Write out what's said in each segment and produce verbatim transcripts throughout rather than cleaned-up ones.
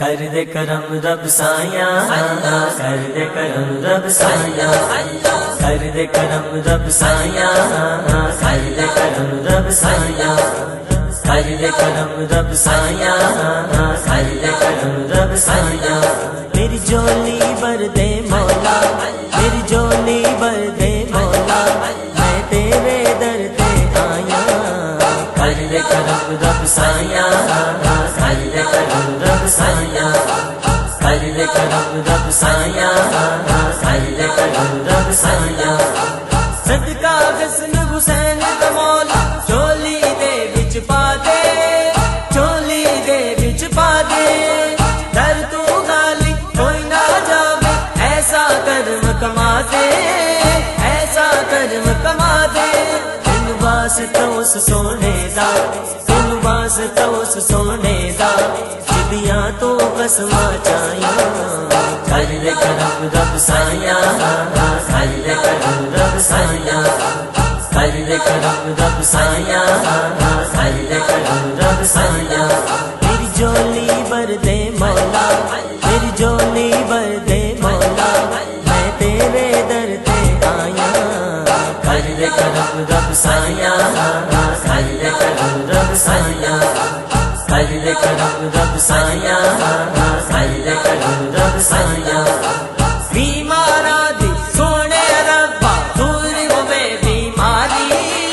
کر دے کرم رب سایاں، کر دے کرم رب سایاں، کر دے کرم رب سایاں، کر دے کرم رب سایاں، کر دے کرم رب سایاں، کر دے کرم رب سایاں۔ میری جولی بھر دے مولا، میری جولی بھر دے مولا، میں تیرے در تے آیا۔ کر دے کرم رب سایاں، کر دے کرم رب سایاں، کر دے کرم رب سایاں، کر دے کرم رب سایاں۔ صدقہ حسن حسین دا مولا، چولی دے وچ پا دے، چولی دے وچ پا دے، در تو غالی کوئی نہ جاوے، ایسا کرم کما دے، ایسا کرم کما دے۔ تین واسطہ اس سونے دا، تین واسطہ اس سونے دا، جدیاں تو قسماں چاہیاں۔ کر دے کرم رب سایاں، کر دے کرم رب سایاں، کر دے کرم رب سایاں، کر دے کرم رب سایاں۔ میری جولی بھر دے مولا، میری جولی بھر دے مولا، میں تیرے در تے آیا۔ کر دے کرم رب سایاں، کر دے کرم رب سایاں، کر دے کرم رب سایاں، کر دے کرم رب سایاں۔ بیماراں دی سونے ربا، دور ہوے بیماری،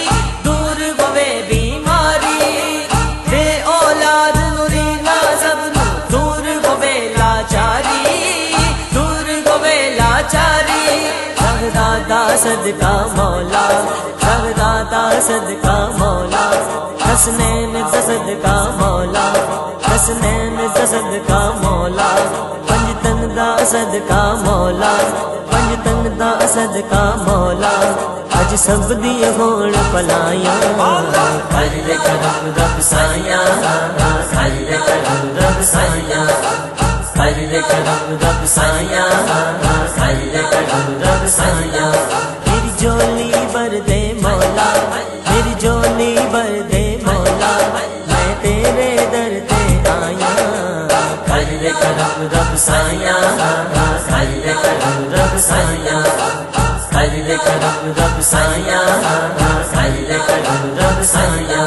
دور ہوے بیماری، بے اولاد نوری نہ سب نو، دور ہوے لاچاری، دور ہوے لاچاری۔ شہزادہ صدقہ مولا، شہزادہ صدقہ مولا، حسنین دا صدقہ مولا، حسنین دا صدقہ مولا، پنجتن دا صدقہ مولا، پنجتن دا صدقہ مولا، اج سب دی ہون پلائیاں۔ کر دے کرم رب سایاں، کر دے کرم رب سایاں، کر دے کرم رب سایاں، کر دے کرم رب سایاں۔ میری جولی بھر دے مولا، میری جولی بھر دے مولا، میں تیرے در تے آیا۔ کر دے کرم رب سایاں، کر دے کرم رب سایاں، کر دے کرم رب سایاں، کر دے کرم رب سایاں۔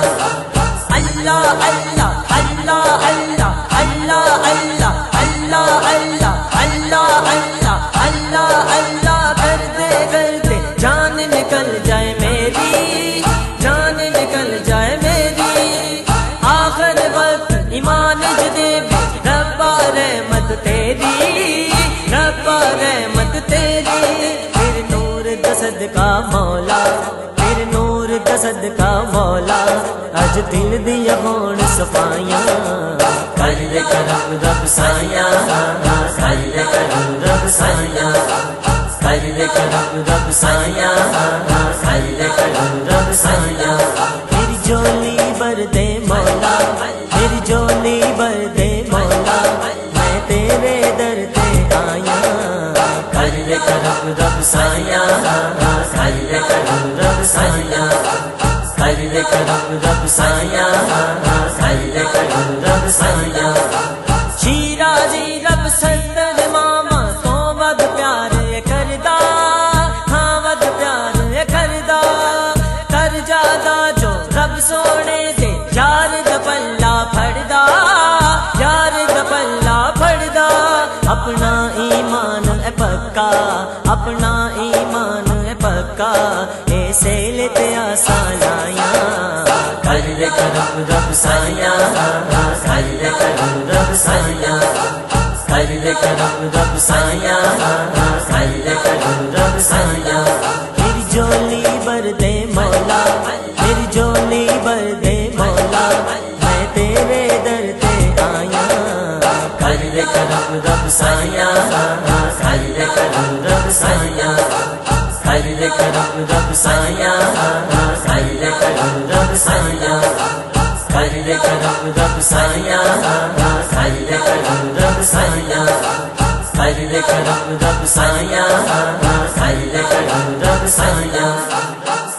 اللہ اللہ اللہ اللہ اللہ اللہ اللہ اللہ اللہ اللہ اللہ اللہ، کر دے کر دے جان نکل جائے میری، جان نکل جائے میری، آخر وقت ایمان جدے میں ربا رحمت تیری، ربا رحمت تیری۔ پھر نور دا صدقہ مولا، پھر نور دا صدقہ مولا، اج دل دیا ہون صفائیاں۔ کر دے کرم رب سایاں، کر دے کرم رب سایاں، کر دے کرم رب سایاں، کر دے کرم رب سایاں۔ میری جولی بھر دے مولا، میری جولی بھر دے مولا، میں تیرے در تے آیا۔ کر دے کرم رب سایاں، کر دے کرم رب سایاں، کر دے کرم رب سایاں، کر دے کرم رب سایاں۔ شیرازی رب سندر ماما تو ود پیار کردا، ہاں ود پیار کردا، کر جادا جو رب سونے دے یار دا پلہ پھڑدا، یار دا پلہ پھڑدا۔ اپنا ایمان اے پکا، اپنا ایمان اے پکا، اے سیل تے آسان آیاں۔ کر دے کرم رب سایاں، کر دے کرم رب سایاں، کر دے کرم رب سایاں، کر دے کرم رب سایاں۔ میری جولی بھر دے مولا، میری جولی بھر دے مولا، میں تیرے در تے آیا۔ کر دے کرم رب سایاں، کر دے کرم رب سایاں، کر دے کرم رب سایاں، کر دے کرم رب سایاں، کر دے کرم رب سایاں، کر دے کرم رب سایاں، کر دے کرم رب سایاں، کر دے کرم رب سایاں۔